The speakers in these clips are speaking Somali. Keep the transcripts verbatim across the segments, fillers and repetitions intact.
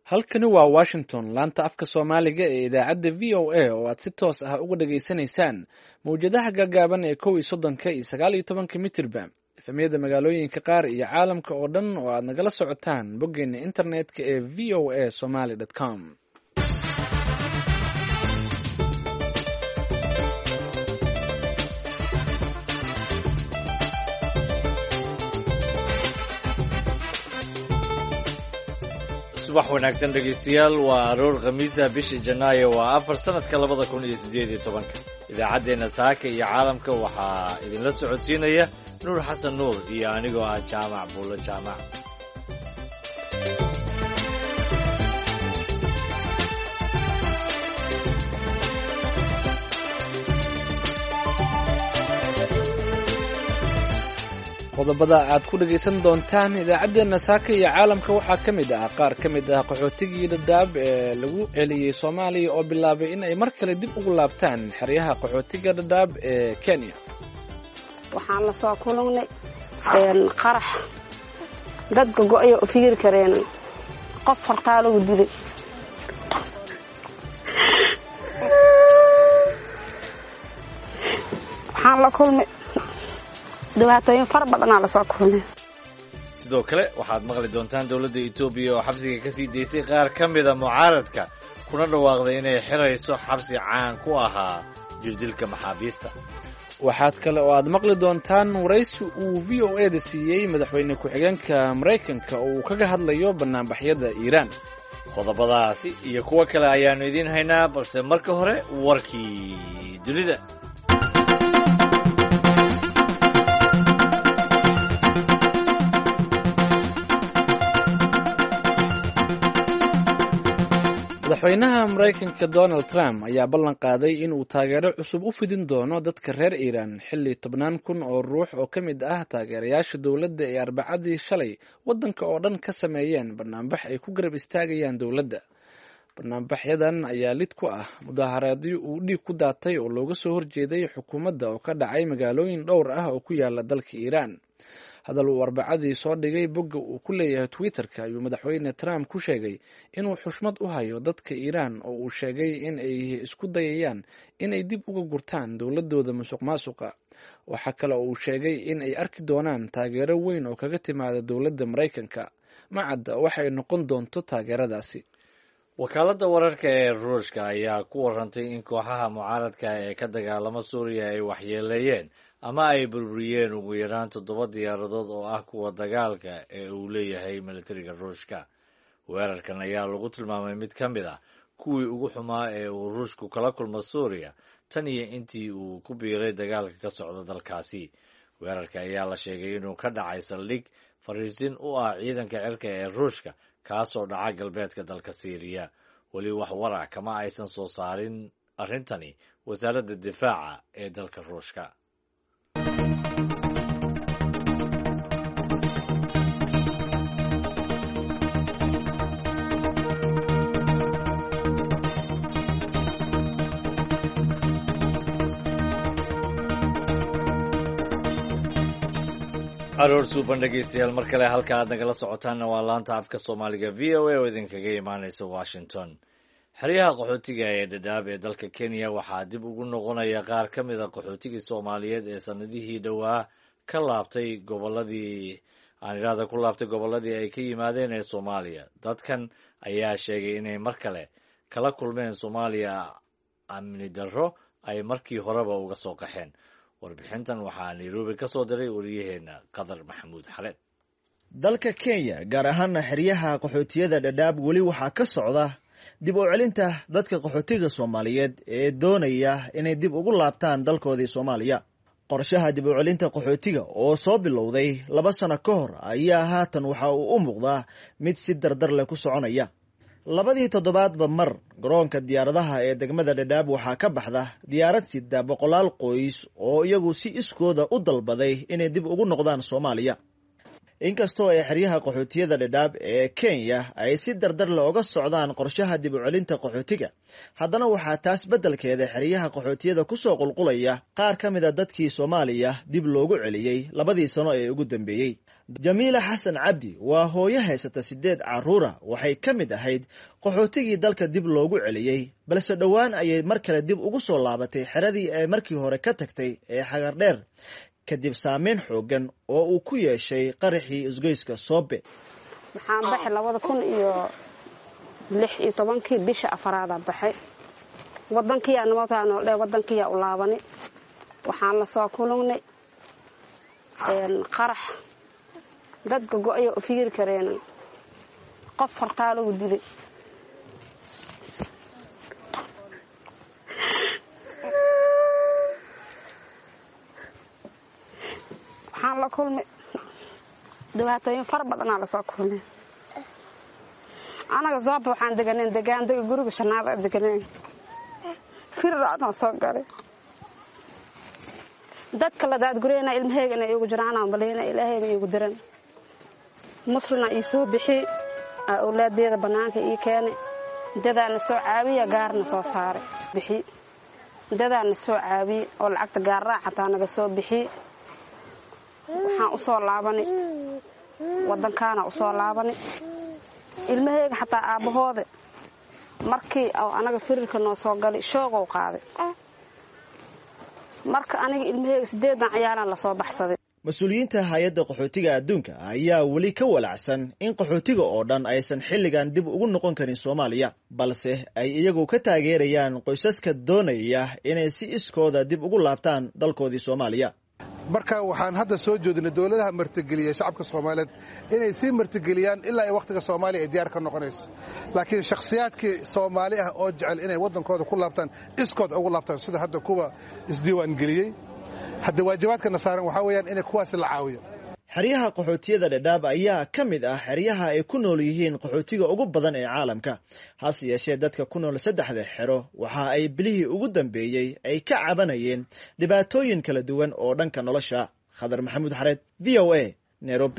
halkani waa washington laanta afka soomaaliga ee idaacadda v o a oo aad si toos ah uga dhageysanaysaan mawjadaha gaagaaban ee kow iyo soddonka iyo sagaal iyo tobanka mitirba efemyada magaalooyinka qaar iyo caalamka oo dhan oo aad nagala socotaan boggeena internetka ee v o a somaly com. subax wanaagsan dhegaystayaal, waa aroor khamiisa bisha janaayo waa afar sanadka labada kun iyo siddeed iyo tobanka. idaacaddeenna saaka iyo caalamka waxaa idinla socodsiinaya nuur xasan nuur iyo anigoo ah jaamac buulo jaamac. qodobada aad ku dhegaysan doontaan idaacaddeenna saaka iyo caalamka waxaa ka mid ah qaar ka mid ah qaxootigii dhadhaab ee lagu celiyey soomaaliya oo bilaabay in ay mar kale dib ugu laabtaan xeryaha qaxootiga dhadhaab ee kenya. waxaan la soo kulannay qarax dadka go-aya u fikiri kareen qof fartaa lagu dilay. waxaan la kulmay dhibaatooyin fara badanaa la soo kulmay. sidoo kale waxaad maqli doontaan dowladda etoobiya oo xabsiga ka sii daysay qaar ka mida mucaaradka kuna dhawaaqday inay xirayso xabsi caan ku ahaa jirdilka maxaabiista. waxaad kale oo aad maqli doontaan waraysi uu v o a da siiyey madaxweyne ku-xigeenka maraykanka oo uu kaga hadlayo banaanbaxyada iiraan. qodobadaasi iyo kuwo kale ayaannu idiin haynaa, balse marka hore warkii dunida. madaxweynaha maraykanka donald trump ayaa ballan qaaday in uu taageero cusub u fidin doono dadka reer iiraan xilli tobnaan kun oo ruux oo ka mid ah taageerayaasha dowladda ee arbacadii shalay waddanka oo dhan ka sameeyeen banaanbax ay ku garab istaagayaan dowladda. banaanbaxyadan ayaa lid ku ah mudaharaadyo uu dhiig ku daatay oo looga soo horjeeday xukuumadda oo ka dhacay magaalooyin dhowr ah oo ku yaala dalka iiraan. hadal uu arbacadii soo dhigay bogga uu ku leeyahay twitter-ka ayuu madaxweyne trump ku sheegay inuu xushmad u hayo dadka iiraan oo uu sheegay in ay isku dayayaan inay dib uga gurtaan dowladooda musuq maasuqa. waxaa kale oo uu sheegay in ay arki doonaan taageero weyn oo kaga timaada dowladda maraykanka. macadda waxay noqon doonto taageeradaasi. wakaaladda wararka ee ruushka ayaa ku warantay in kooxaha mucaaradka ee ka dagaalama suuriya ay waxyeeleeyeen ama ay burburiyeen ugu yaraan toddoba diyaaradood oo ah kuwa dagaalka ee uu leeyahay militariga ruushka. weerarkan ayaa lagu tilmaamay mid ka mid ah kuwii ugu xumaa ee uu ruushku kala kulmo suuriya tan iyo intii uu ku biiray dagaalka ka socda dalkaasi. weerarka ayaa la sheegay inuu ka dhacay saldhig fariisin u ah ciidanka cirka ee ruushka kaasoo dhaca galbeedka dalka siiriya. weli wax warac kama aysan soo saarin arrintani wasaaradda difaaca ee dalka ruushka. aroor suuban dhegaystayaal, mar kale halka aad nagala socotaanna waa laanta afka soomaaliga v o a oo idinkaga imaanaysa washington. xeryaha qaxootiga ee dhadhaab ee dalka kenya waxaa dib ugu noqonaya qaar ka mid a qaxootigii soomaaliyeed ee sanadihii dhowaa ka laabtay goboladii aan idhaahda ku laabtay gobolladii ay ka yimaadeen ee soomaaliya. dadkan ayaa sheegay inay mar kale kala kulmeen soomaaliya amni darro ay markii horeba uga soo qaxeen. warbixintan waxaa nairobi ka soo diray wariyaheenna qadar maxamuud xaleed. dalka kenya gaar ahaana xeryaha qaxootiyada dhadhaab weli waxaa ka socda dib u celinta dadka qaxootiga soomaaliyeed ee doonaya inay dib ugu laabtaan dalkoodii soomaaliya. qorshaha dib u celinta qaxootiga oo soo bilowday laba sano ka hor ayaa haatan waxa uu u muuqdaa mid si dardar leh ku soconaya. labadii toddobaadba mar garoonka diyaaradaha ee degmada dhadhaab waxaa ka baxda diyaarad sida boqolaal qoys oo iyagu si iskooda u dalbaday inay dib ugu noqdaan soomaaliya. inkastoo ay xeryaha qaxootiyada dhadhaab ee Kenya ay si dardar looga socdaan qorshaha dib u celinta qaxootiga haddana waxaa taas beddelkeeda xeryaha qaxootiyada ku soo qulqulaya qaar ka mid a dadkii Soomaaliya dib loogu celiyay labadii sano ee ugu dambeeyay. Jamiila Xasan Cabdi waa hooyo haysata sideed caruura waxay ka mid ahayd qaxootigii dalka dib loogu celiyay balse dhowaan ayay mar kale dib ugu soo laabatay xeradii ay markii hore ka tagtay ee Xagardheer kadib saameyn xoogan oo uu ku yeeshay qaraxii isgoyska Soobe. waxaan baxay labada kun iyo lix iyo tobankii bisha afraad baxay wadankii aan wataan oo dheer wadankii u laabanay waxaan la soo kulunay een qarax dad go'ay oo fiir kareen qof fartaalo u dilay waxaan la kulmay dhibaatooyin far badan la soo kulmay anaga Soobe waxaan deganeen degaan dega guriga shanaad deganeen firraadna soo galay dadka la daad gureena ilmaheegana igu jiraan aan baleena ilaahay igu diran muslina ii soo bixi awlaadeeda banaanka ii keenay dadana soo caawiya gaarna soo saaray bixi dadana soo caawiy oo lacagta gaar raaxata naga soo bixi waxaan u soo laabanay wadankaana u soo laabanay ilmaheega xataa aabahooda markii oo anaga firirka noo soo galay shoogow qaaday marka aniga ilmaheega sideedan ciyaaran la soo baxsaday. Mas'uuliyiinta hay'adda qaxootiga adduunka ayaa wali ka walacsan in qaxootiga oo dhan aysan xilligan dib ugu noqon karin Soomaaliya balse ay iyagu ka taageerayaan qoysaska doonaya inay si iskooda dib ugu laabtaan dalkoodii Soomaaliya. marka waxaan hadda soo jeedinay dawladaha martigeliya shacabka Soomaaliyeed inay si martigeliyaan ilaa ay waqtiga Soomaaliya ay diyaar ka noqonayso laakiin shakhsiyaadkii Soomaali ah oo jecel inay wadankooda ku laabtaan iskood ugu laabtaan sida hadda kuwa isdiiwaan geliyay hadda waajibaadka saaran waxa weeyaan in kuwaas la caawiyo. xeryaha qaxootiyada dhadhaab ayaa ka mid ah xeryaha ay ku nool yihiin qaxootiga ugu badan ee caalamka hase yeeshee dadka ku nool saddexda xero waxa ay bilihii ugu dambeeyay ay ka cabanayeen dhibaatooyin kala duwan oo dhanka nolosha. Khadar Maxamuud Xareed, V O A, Nairobi.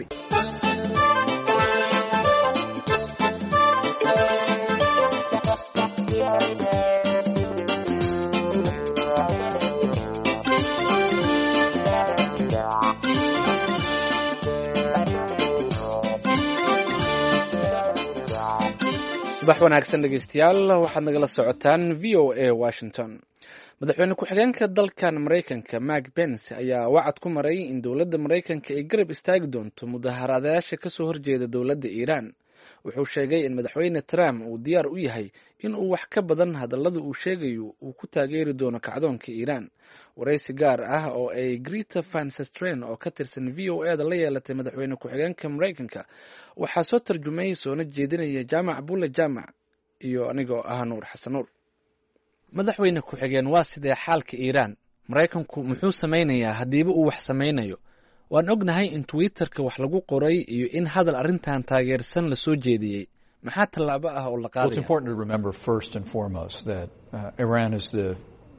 subax wanaagsan dhegeystayaal waxaad nagala socotaan V O A Washington. madaxweyne ku-xigeenka dalkan Mareykanka Mike Pence ayaa wacad ku maray in dowladda Mareykanka ay garab istaagi doonto mudaharaadayaasha ka soo horjeeda dowladda Iiraan. wuxuu sheegay in madaxweyne Trump uu diyaar u yahay in uu wax ka badan hadallada uu sheegayo uu ku taageeri doono kacdoonka Iiraan. waraysi gaar ah oo ay Greta Van Susteren oo ka tirsan V O A da la yeelatay madaxweyne ku-xigeenka Mareykanka waxaa soo tarjumay soona jeedinaya Jaamac Bulle Jaamac iyo anigoo ah Nuur Xasan Nuur. madaxweyne ku-xigeen waa sidee xaalka Iiraan? Mareykanku muxuu sameynayaa hadiiba uu wax sameynayo? waan ognahay in Twitterka wax lagu qoray iyo in hadal arrintan taageersan la soo jeediyey. maxaa tallaabo ah oo la qaadaya? It's important to remember first and foremost that uh, Iran is the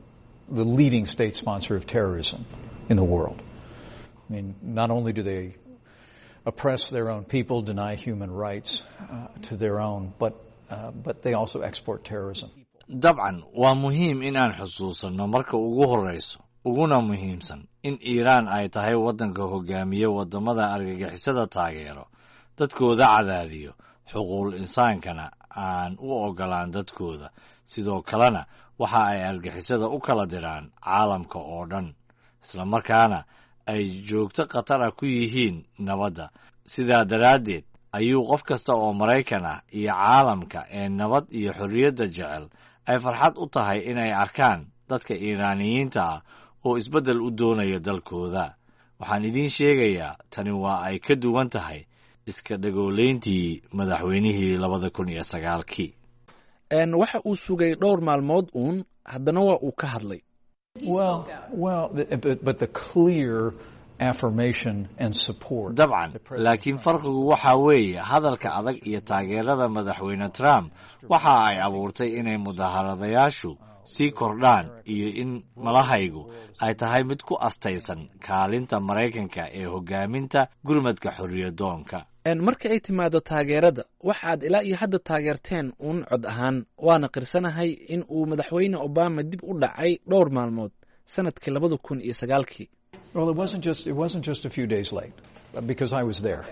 the leading state sponsor of terrorism in the world. I mean, not only do they oppress their own people, deny human rights uh, to their own, but uh, but they also export terrorism. dabcan waa muhiim in aan xusuusanno marka ugu horeyso uguna muhiimsan in Iiraan ay tahay waddanka hogaamiye wadamada argagixisada taageero dadkooda cadaadiyo xuquuqul insaankana aan u ogolaan dadkooda sidoo kalena waxa ay argagixisada u kala diraan caalamka oo dhan isla markaana ay joogto khatar ah ku yihiin nabadda. sidaa daraaddeed ayuu qof kasta oo Maraykan ah iyo caalamka ee nabad iyo xorriyadda jecel ay farxad u tahay inay arkaan dadka Iiraaniyiinta ah oo isbeddel u doonaya dalkooda. waxaan idiin sheegayaa tani waa ay ka duwan tahay iska dhagooleyntii madaxweynihii labada kun iyo sagaalkii. een waxa uu sugay dhowr maalmood uun haddana waa uu ka hadlay. Well, well, but, but the clear affirmation and support. dabcan laakiin farqigu waxa weeye hadalka adag iyo taageerada madaxweyne Trump waxa ay abuurtay inay mudaharadayaashu sii kordhaan iyo in malahaygu ay tahay mid ku astaysan kaalinta Maraykanka ee hogaaminta gurmadka xorriyadoonka. marka ay timaado taageerada waxaad ilaa iyo hadda taageerteen uun cod ahaan waana qirsanahay in uu madaxweyne Obama dib u dhacay dhowr maalmood sanadkii labada kun iyo sagaalkii. Well, it wasn't just it wasn't just a few days late because I was there.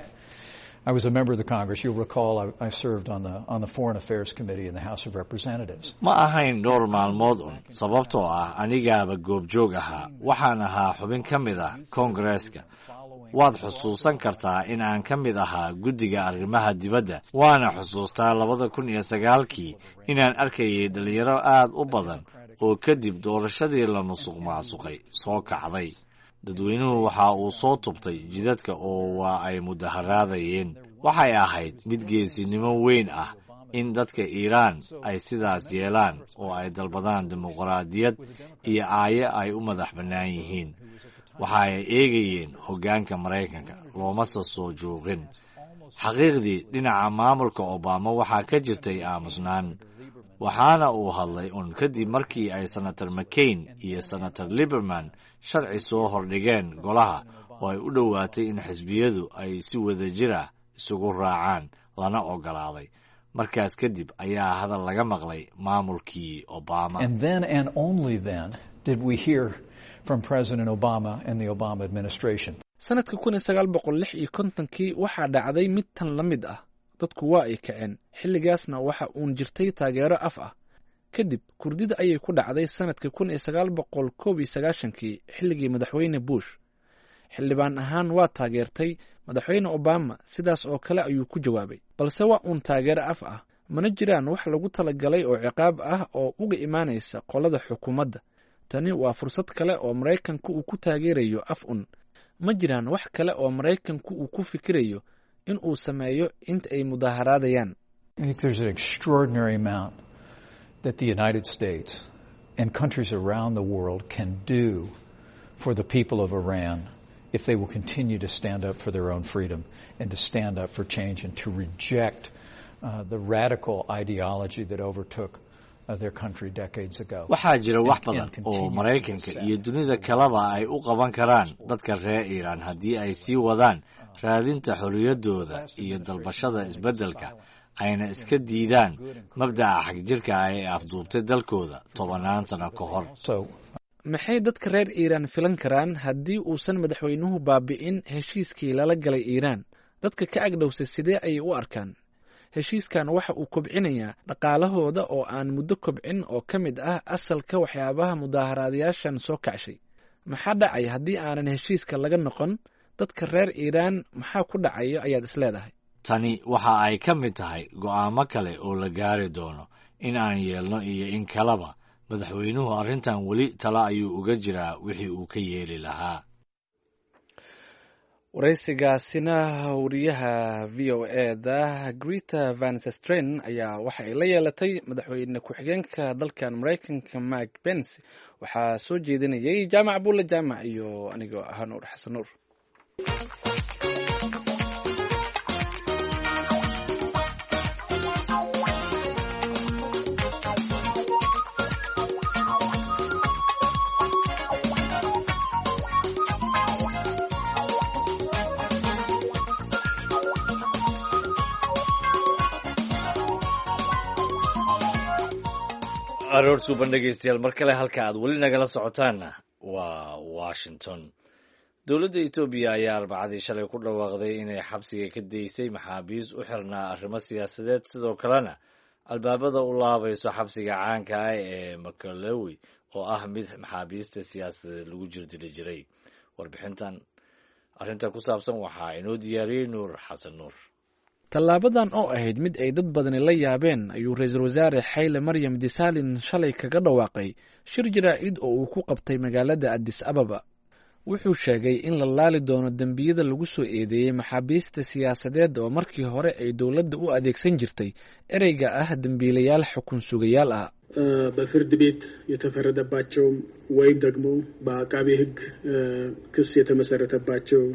I was a member of the Congress. You'll recall I, I served on the on the Foreign Affairs Committee in the House of Representatives. Ma ahayn dhowr maalmood un sababtoo ah anigaaba goobjoog ahaa waxaan ahaa xubin ka mid ah Congress-ka. Waad xusuusan kartaa in aan ka mid ahaa guddiga arrimaha dibadda waana xusuustaa labada kun iyo sagaalkii inaan arkayay dhalinyaro aad u badan oo kadib doorashadii la musuq maasuqay soo kacday. dadweynuhu waxa uu soo tubtay jidadka oo waa ay mudaharaadayeen. waxay ahayd mid geesinimo weyn ah in dadka Iiraan ay sidaas yeelaan oo ay dalbadaan dimuqraadiyad iyo aaye ay u madax bannaan yihiin. waxa ay eegayeen hoggaanka Maraykanka looma soo joogin. xaqiiqdii dhinaca maamulka Obama waxaa ka jirtay aamusnaan waxaana uu hadlay un kadib markii ay Senator McCain iyo Senator Lieberman sharci soo hordhigeen golaha oo ay u dhowaatay in xisbiyadu ay si wadajir ah isugu raacaan lana ogolaaday. markaas kadib ayaa hadal laga maqlay maamulkii Obama. And then and only then did we hear from President Obama and the Obama administration. sanadka kun iyo sagaal boqol lix iyo kontonkii waxaa dhacday mid tan la mid ah. dadku waa ay kaceen xilligaasna waxa uun jirtay taageero af ah. kadib kurdida ayay ku dhacday sanadka kun iyo sagaal boqol koob iyo sagaashankii xilligii madaxweyne Bush. xildhibaan ahaan waa taageertay madaxweyne Obama sidaas oo kale ayuu ku jawaabay. balse waa uun taageero af ah mana jiraan wax lagu talagalay oo ciqaab ah oo uga imaanaysa qolada xukuumadda. tani waa fursad kale oo Maraykanku uu ku taageerayo af un. ma jiraan wax kale oo Maraykanku uu ku fikirayo in uu sameeyo inta ay mudaharaadayaan. I think there's an extraordinary amount that the United States and countries around the world can do for the people of Iran if they will continue to stand up for their own freedom and to stand up for change and to reject uh, the radical ideology that overtook uh, their country decades ago. waxaa jira wax badan oo Maraykanka iyo dunida kaleba ay u qaban karaan dadka reer Iran haddii ay sii wadaan raadinta xorriyadooda iyo dalbashada isbeddelka ayna iska diidaan mabda'a xagjirka ah ee afduubtay dalkooda tobanaan sano ka hor. maxay dadka reer Iiraan filan karaan haddii uusan madaxweynuhu baabi'in heshiiskii lala galay Iiraan? dadka ka agdhowsay sidee ayay u arkaan? heshiiskan waxa uu kobcinayaa dhaqaalahooda oo aan muddo kobcin oo ka mid ah asalka waxyaabaha mudaaharaadayaashan soo kacshay. maxaa dhacay haddii aanan heshiiska laga noqon? dadka reer Iiraan maxaa ku dhacayo ayaad isleedahay? tani waxa ay ka mid tahay go'aamo kale oo la gaari doono in aan yeelno iyo in kaleba. madaxweynuhu arrintan weli tala ayuu uga jiraa wixii uu ka yeeli lahaa. waraysigaasina wariyaha v o e da Greta Van Susteren ayaa waxa ay la yeelatay madaxweyne ku-xigeenka dalkan Maraykanka Mike Pence. waxaa soo jeedinayay jaamac buulle jaamac iyo anigoo ah Nuur Xasan Nuur. aroor suuban dhegaystayaal mar kale halka aad weli nagala socotaanna waa Washington. dowladda Itoobiya ayaa arbacadii shalay ku dhawaaqday inay xabsiga ka daysay maxaabiis u xirnaa arrimo siyaasadeed sidoo kalena albaabada u laabayso xabsiga caanka ah ee Makalawi oo ah mid maxaabiista siyaasadeed lagu jirdili jiray. warbixintan arrinta ku saabsan waxaa inoo diyaariyey Nuur Xasan Nuur. tallaabadan oo ahayd mid ay dad badani la yaabeen ayuu ra-iisul wasaare Haile Mariam Desalegn shalay kaga dhawaaqay shir jaraa'id oo uu ku qabtay magaalada Addis Ababa. wuxuu sheegay in la laali doono dembiyada lagu soo eedeeyey maxaabiista siyaasadeed oo markii hore ay dowladda u adeegsan jirtay ereyga ah dembiilayaal xukun sugayaal ah. በፍርድ ቤት የተፈረደባቸው ወይም ደግሞ በአቃቤ ሕግ ክስ የተመሰረተባቸው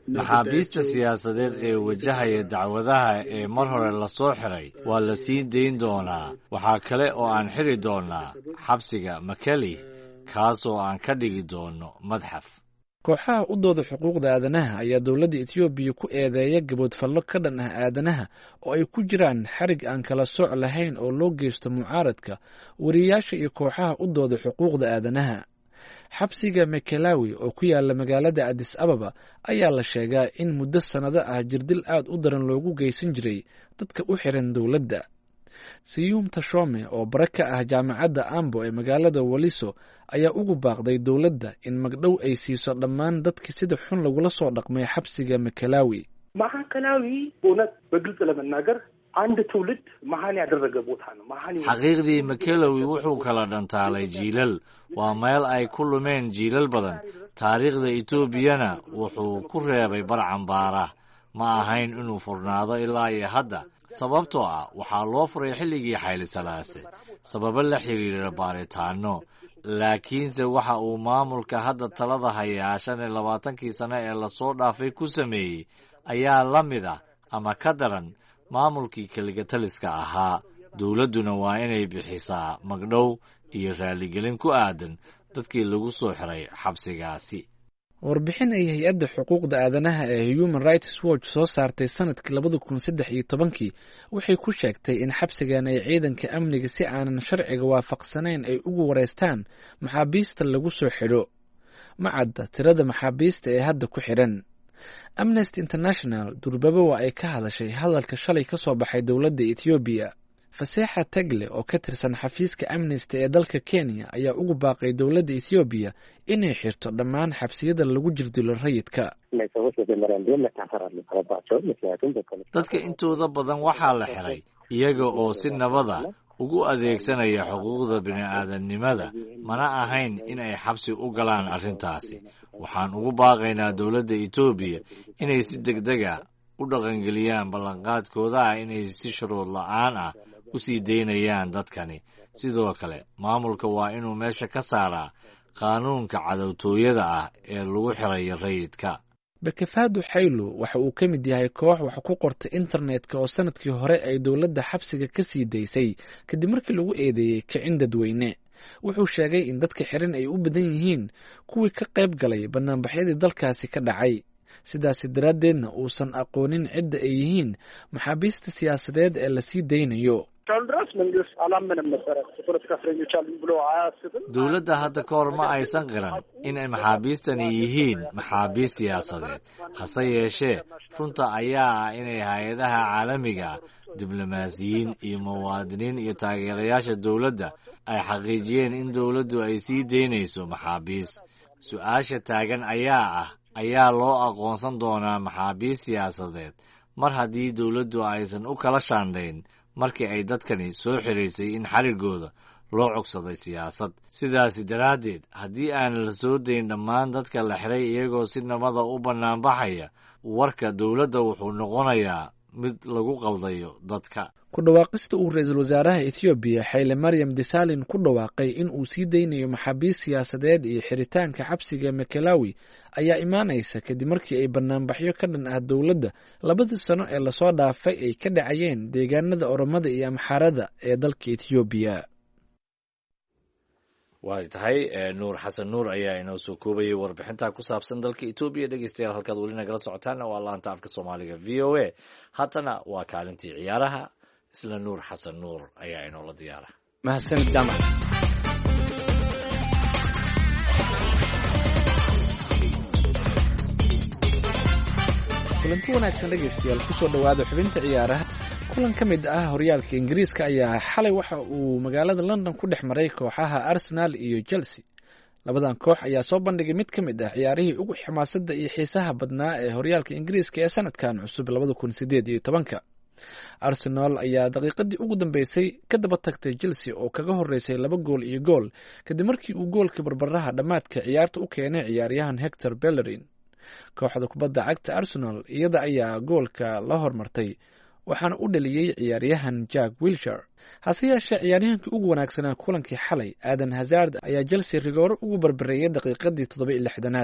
maxaabiista siyaasadeed ee wajahaya dacwadaha ee mar hore lasoo xiray waa la sii dayn doonaa. waxaa kale oo aan xiri doonaa xabsiga Makele, kaasoo aan ka dhigi doono madxaf. kooxaha u dooda xuquuqda aadanaha ayaa dowladda Ethiopia ku eedeeya gaboodfallo ka dhan ah aadanaha oo ay ku jiraan xarig aan kala sooc lahayn oo loo geysto mucaaradka, wariyaasha iyo kooxaha u dooda xuquuqda aadanaha. xabsiga Mekelawi oo ku yaala magaalada Addis Ababa ayaa la sheegaa in muddo sannado ah jirdil aad u daran loogu geysan jiray dadka u xiran dowladda. Siyum Tashome oo bare ka ah jaamacadda Ambo ee magaalada Waliso ayaa ugu baaqday dowladda in magdhow ay siiso dhammaan dadkii sida xun lagula soo dhaqmay xabsiga Mekelawi. ማዕከላዊ እውነት በግልጽ ለመናገር አንድ ትውልድ መሀን ያደረገ ቦታ ነው። መሀን xaqiiqdii Mekelawi wuxuu kala dhantaalay jiilal. waa meel ay ku lumeen jiilal badan. taariikhda Etoobiyana wuxuu ku reebay bar cambaara. ma ahayn inuu furnaado ilaa iyo hadda, sababtoo ah waxaa loo furay xilligii Xayli Salaase sababo la xiriira baaritaano. laakiinse waxa uu maamulka hadda talada hayaa shan iyo labaatankii sano ee lasoo dhaafay ku sameeyey ayaa la mid ah ama ka daran maamulkii keligataliska ahaa. dowladduna waa inay bixisaa magdhow iyo raaligelin ku aadan dadkii lagu soo xiray xabsigaasi. warbixin ay hay-adda xuquuqda aadanaha ee Human Rights Watch soo saartay sanadkii labada kun saddex iyo tobankii waxay ku sheegtay in xabsigan ay ciidanka amniga si aanan sharciga waafaqsanayn ay ugu wareystaan maxaabiista lagu soo xidho. ma cadda tirada maxaabiista ee hadda ku xidhan. Amnesty International durbaba waa ay ka hadashay hadalka shalay ka soo baxay dowladda Ethiopia. Faseexa Tagle oo ka tirsan xafiiska Amnesty ee dalka Kenya ayaa ugu baaqay dowladda Ethiopia inay xirto dhammaan xabsiyada lagu jirdilo rayidka. dadka intooda badan waxaa la xiray iyaga oo si nabada ugu adeegsanaya xuquuqda bini'aadanimada, mana ahayn in ay xabsi u galaan arrintaasi. waxaan ugu baaqaynaa dowladda Ethiopia inay si degdeg ah u dhaqangeliyaan ballanqaadkooda ah inay si shuruud la'aan ah u sii daynayaan dadkani. sidoo kale maamulka waa inuu meesha ka saaraa qaanuunka cadowtooyada ah ee lagu xirayo rayidka. Bekefado Xaylo waxa uu ka mid yahay koox wax ku qorta internetka oo sanadkii hore ay dowladda xabsiga ka sii daysay kadib markii lagu eedeeyey kicin dadweyne. wuxuu sheegay in dadka xiran ay u badan yihiin kuwii ka qayb galay banaanbaxyadii dalkaasi ka dhacay, sidaasi daraaddeedna uusan aqoonin cidda ay yihiin maxaabiista siyaasadeed ee la sii daynayo. dowladda hadda ka hor ma aysan qiran in ay maxaabiistani yihiin maxaabiist siyaasadeed. hase yeeshee runta ayaa ah inay hay-adaha caalamiga, diblomaasiyiin iyo muwaadiniin iyo taageerayaasha dowladda ay xaqiijiyeen in dowladdu ay sii daynayso maxaabiist. su-aasha taagan ayaa ah ayaa loo aqoonsan doonaa maxaabiist siyaasadeed mar haddii dowladdu aysan u kala shaandhayn markii ay dadkani soo xiraysay in xarigooda loo cogsaday siyaasad. sidaasi daraaddeed haddii aan la soo dayn dhammaan dadka la xiray iyagoo si nabada u banaanbaxaya, warka dowladda wuxuu noqonayaa mid lagu qaldayo dadka. ku dhawaaqista uu ra-iisul wasaaraha Ethiopia Haile Mariam Desalegn ku dhawaaqay in uu sii daynayo maxaabiist siyaasadeed iyo xiritaanka xabsiga Mekelawi ayaa imaanaysa kadib markii ay banaanbaxyo ka dhan ah dowladda labadii sano ee lasoo dhaafay ay ka dhacayeen deegaanada Oromada iyo Amxaarada ee dalka Ethiopia. waa tahay nuur xasan nuur ayaa inoo soo koobayay warbixinta ku saabsan dalka Ethiopia. dhegeystayaal halkaad weli nagala socotaan waa laanta afka Soomaaliga V O A. haddana waa kaalintii ciyaaraha. isla nuur xasan nuur ayaa inoola diyaara. mahadsanid jaamac. kulanti wanaagsan dhegeystayaal, kusoo dhawaada xubinta ciyaaraha. kulan ka mid ah horyaalka Ingiriiska ayaa xalay waxa uu magaalada London ku dhex maray kooxaha Arsenal iyo Chelsea. labadan koox ayaa soo bandhigay mid ka mid ah ciyaarihii ugu xamaasadda iyo xiisaha badnaa ee horyaalka Ingiriiska ee sanadkan cusub labada kun sideed iyo tobanka. Arsenal ayaa daqiiqadii ugu dambeysay ka daba tagtay Chelsea oo kaga horeysay laba gool iyo gool kadib markii uu goolka barbaraha dhammaadka ciyaarta u keenay ciyaaryahan Hector Bellerin. kooxda kubadda cagta Arsenal iyada ayaa goolka la hormartay waxaana u dhaliyey ciyaaryahan Jack Wilshere. hase yeeshee ciyaaryahankii ugu wanaagsanaa kulankii xalay Eden Hazard ayaa Chelsea rigooro ugu barbareeyay daqiiqadii toddoba iyo lixdanaad.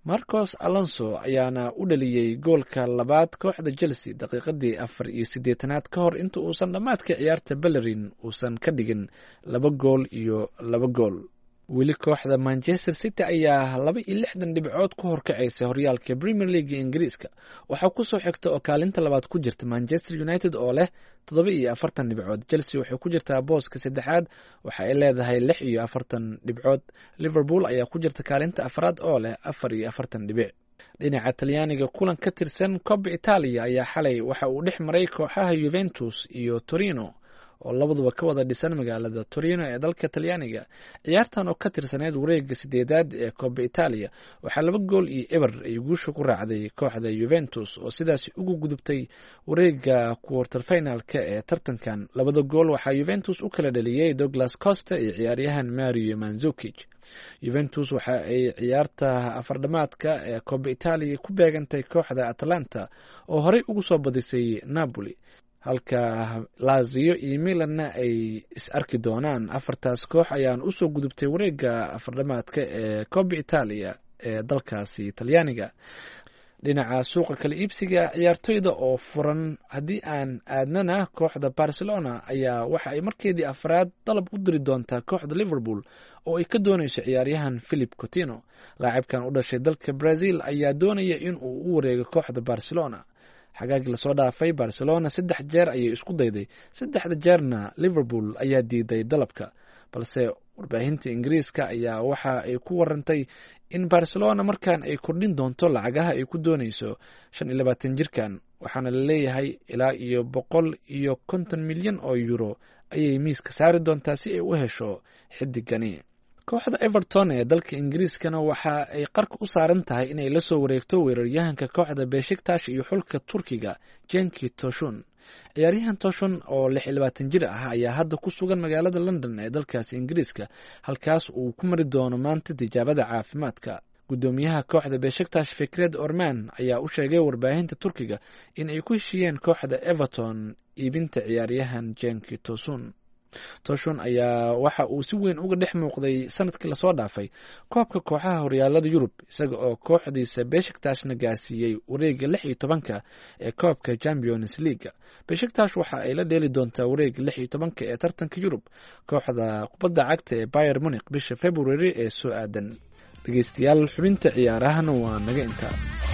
marcos alonso ayaana u dhaliyey goolka labaad kooxda chelsea daqiiqadii afar iyo siddeetanaad ka hor inta uusan dhammaadka ciyaarta bellerin uusan ka dhigin laba gool iyo laba gool. weli kooxda manchester city ayaa laba iyo lixdan dhibcood ku horkacaysa horyaalka premier league ingiriiska. waxaa kusoo xigta oo kaalinta labaad ku jirta manchester united oo leh toddoba iyo afartan dhibcood. chelsea waxay ku jirtaa booska saddexaad, waxa ay leedahay lix iyo afartan dhibcood. liverpool ayaa ku jirta kaalinta afraad oo leh afar iyo afartan dhibic. dhinaca talyaaniga kulan ka tirsan Coppa Italia ayaa xalay waxa uu dhex maray kooxaha Juventus iyo Torino oo labaduba ka wada dhisan magaalada Torino ee dalka Talyaaniga. ciyaartan oo ka tirsaneyd wareegga sideedaad ee Coppa Italia waxaa laba gool iyo eber ay guusha ku raacday kooxda Juventus oo sidaas ugu gudubtay wareegga quarter finalka ee tartankan. labada gool waxaa Juventus u kala dhaliyay Douglas Costa iyo ciyaaryahan Mario Mandzukic. Juventus waxa ay ciyaarta afardhamaadka ee Coppa Italia ku beegantay kooxda Atalanta oo horey ugu soo badisay Napoli, halka Lazio iyo Milanna ay is arki doonaan. afartaas koox ayaan usoo gudubtay wareegga afardhamaadka ee Coppa Italia ee dalkaasi Talyaaniga. dhinaca suuqa kala iibsiga ciyaartoyda oo furan haddii aan aadnana, kooxda Barcelona ayaa waxa ay markeedii afraad dalab u diri doontaa kooxda Liverpool oo ay ka doonayso ciyaaryahan Philip Coutinho. laacibkan u dhashay dalka Brazil ayaa doonaya in uu u wareego kooxda Barcelona. xagaagii lasoo dhaafay Barcelona saddex jeer ayay isku dayday, saddexda jeerna Liverpool ayaa diiday dalabka, balse warbaahinta Ingiriiska ayaa waxa ay ku warantay in Barcelona markan ay kordhin doonto lacagaha ay ku doonayso shan iyo labaatan jirkan, waxaana la leeyahay ilaa iyo boqol iyo konton milyan oo euro ayay miiska saari doontaa si ay u hesho xidigani. kooxda Everton ee dalka Ingiriiskana waxa ay qarka u saaran tahay inay la soo wareegto weeraryahanka kooxda Besiktas iyo xulka Turkiga Cengiz Tosun. ciyaaryahan Tosun oo lix iyo labaatan jir ah ayaa hadda ku sugan magaalada London ee dalkaasi Ingiriiska, halkaas uu ku mari doono maanta tijaabada caafimaadka. gudoomiyaha kooxda Besiktas Fikret Orman ayaa u sheegay warbaahinta Turkiga in ay ku heshiiyeen kooxda Everton iibinta ciyaaryahan Cengiz Tosun. Tosun ayaa waxa uu si weyn uga dhex muuqday sanadkii lasoo dhaafay koobka kooxaha horyaalada Yurub, isaga oo kooxdiisa Besiktasna gaarsiiyey wareegga lix iyo tobanka ee koobka Champions League. Besiktas waxa ay la dheeli doontaa wareegga lix iyo tobanka ee tartanka Yurub kooxda kubadda cagta ee Bayern Munich bisha February ee soo aadan. dhegeystayaal, xubinta ciyaarahana waa naga intaa.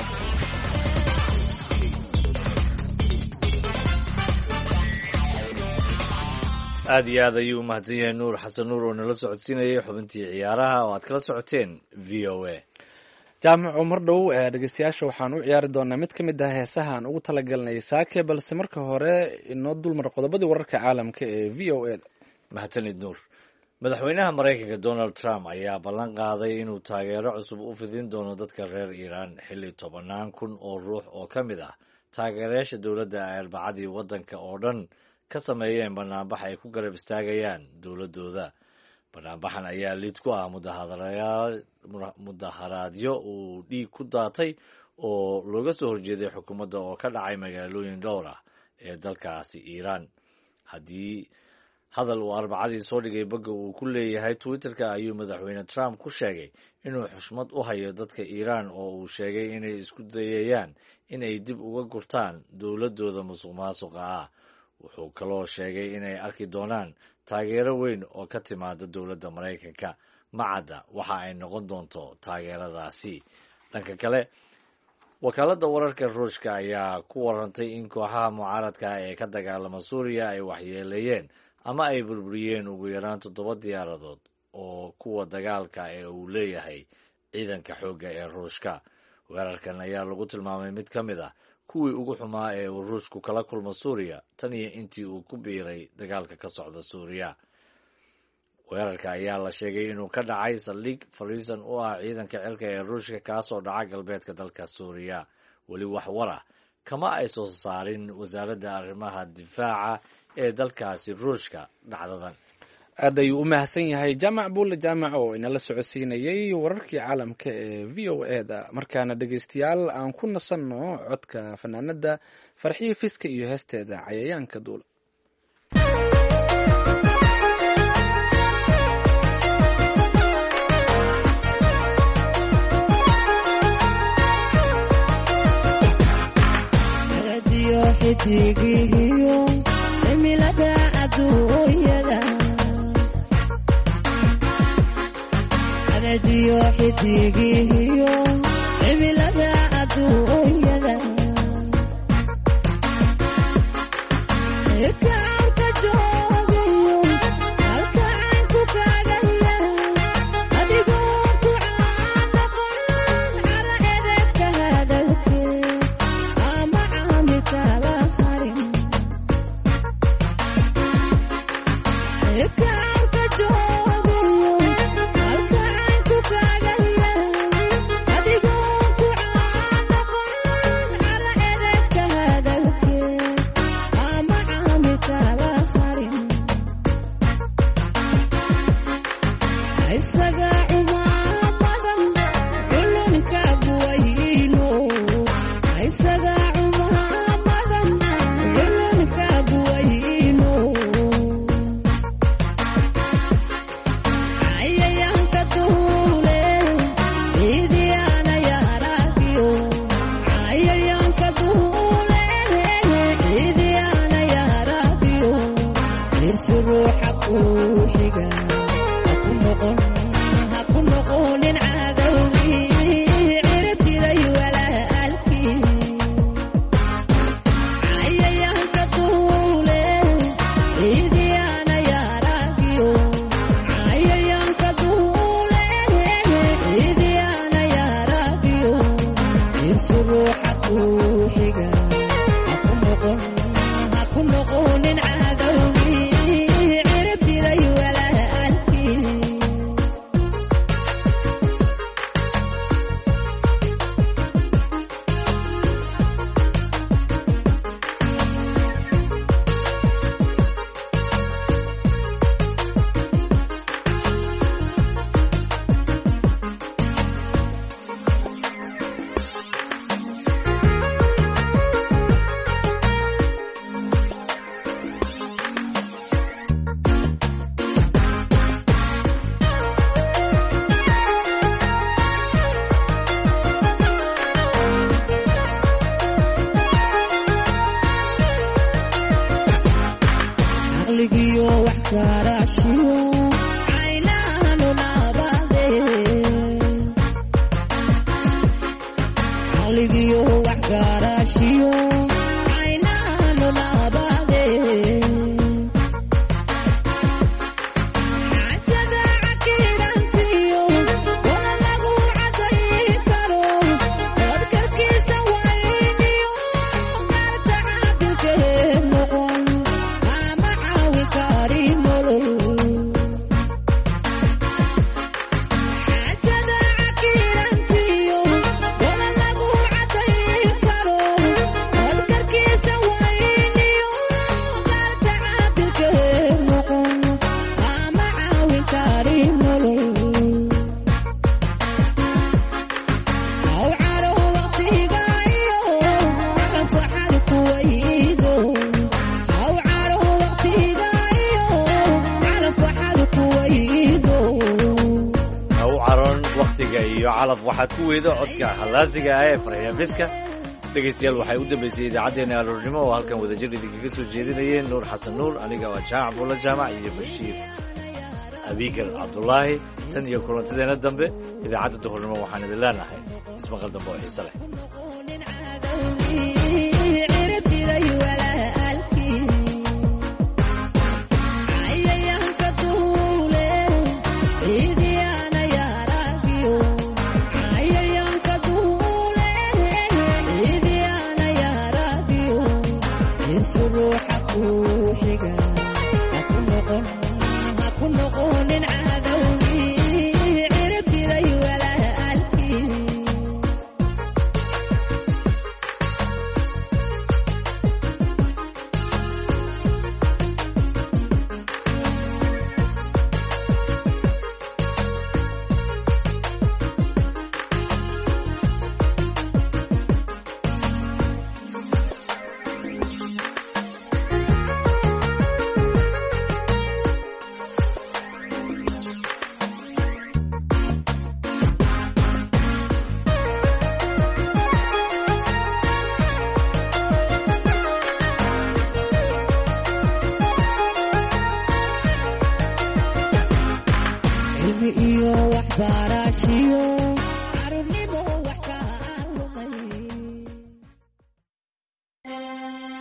aad iyo aad ayuu umahadsan yahay nuur xasan nuur oo nala socodsiinayay xubintii ciyaaraha oo aad kala socoteen v o a. jaamaco mar dhow ee dhegeystayaasha waxaan u ciyaari doonaa mid ka mid ah heesaha aan ugu talagalnay saake, balse marka hore inoo dulmar qodobadii wararka caalamka ee v o a da. mahadsanid nuur. madaxweynaha maraykanka Donald Trump ayaa ballan qaaday inuu taageero cusub u fidin doono dadka reer Iiraan xilli tobanaan kun oo ruux oo ka mid ah taageerayaasha dowladda ay arbacadii waddanka oo dhan ka sameeyeen banaanbax ay ku garab istaagayaan dowladooda. banaanbaxan ayaa lid ku ah mudaharaadyo uu dhiig ku daatay oo looga soo horjeeday xukuumadda oo ka dhacay magaalooyin dhowr ah ee dalkaasi Iiraan. haddii hadal uu arbacadii soo dhigay bogga uu ku leeyahay Twitter-ka ayuu madaxweyne Trump ku sheegay inuu xushmad u hayo dadka Iiraan oo uu sheegay inay isku dayayaan inay dib uga gurtaan dowladooda musuqmaasuqa ah. wuxuu kaloo sheegay inay arki doonaan taageero weyn oo ka timaada dowladda Maraykanka. macadda waxa ay noqon doonto taageeradaasi. dhanka kale, wakaaladda wararka Ruushka ayaa ku warantay in kooxaha mucaaradka ee ka dagaalama Suuriya ay waxyeeleeyeen ama ay burburiyeen ugu yaraan toddoba diyaaradood oo kuwa dagaalka ee uu leeyahay ciidanka xoogga ee Ruushka. weerarkan ayaa lagu tilmaamay mid ka mid ah kuwii ugu xumaa ee uu Ruushku kala kulmo Suuriya tan iyo intii uu ku biiray dagaalka ka socda Suuriya. weerarka ayaa la sheegay inuu ka dhacay saldhig fariisan u ah ciidanka cirka ee Ruushka kaasoo dhaca galbeedka dalka Suuriya. weli wax war ah kama ay soo saarin wasaaradda arrimaha difaaca ee dalkaasi Ruushka dhacdadan. aad ayuu u mahadsan yahay jaamac buulle jaamac oo inala socodsiinayay wararkii caalamka ee v o a da. markaana dhegeystayaal aan ku nasanno codka fanaanada Farxiyo Fiska iyo heesteeda Cayayaanka Duula. waxaad ku weedo codka halaasiga ah ee faraya biska dhageystayaal waxay u dambeysay idaacadeena aroornimo oo halkan wadajir idinkaga soo jeedinayeen nuur xasan nuur aniga waa jaac buula jaamac iyo bashiir abiikar cabdullaahi tan iyo kulantadeena dambe idaacadda duhurnimo waxaan idin leenahay ismaqal dambe oo xiise leh ruuxa ku xiga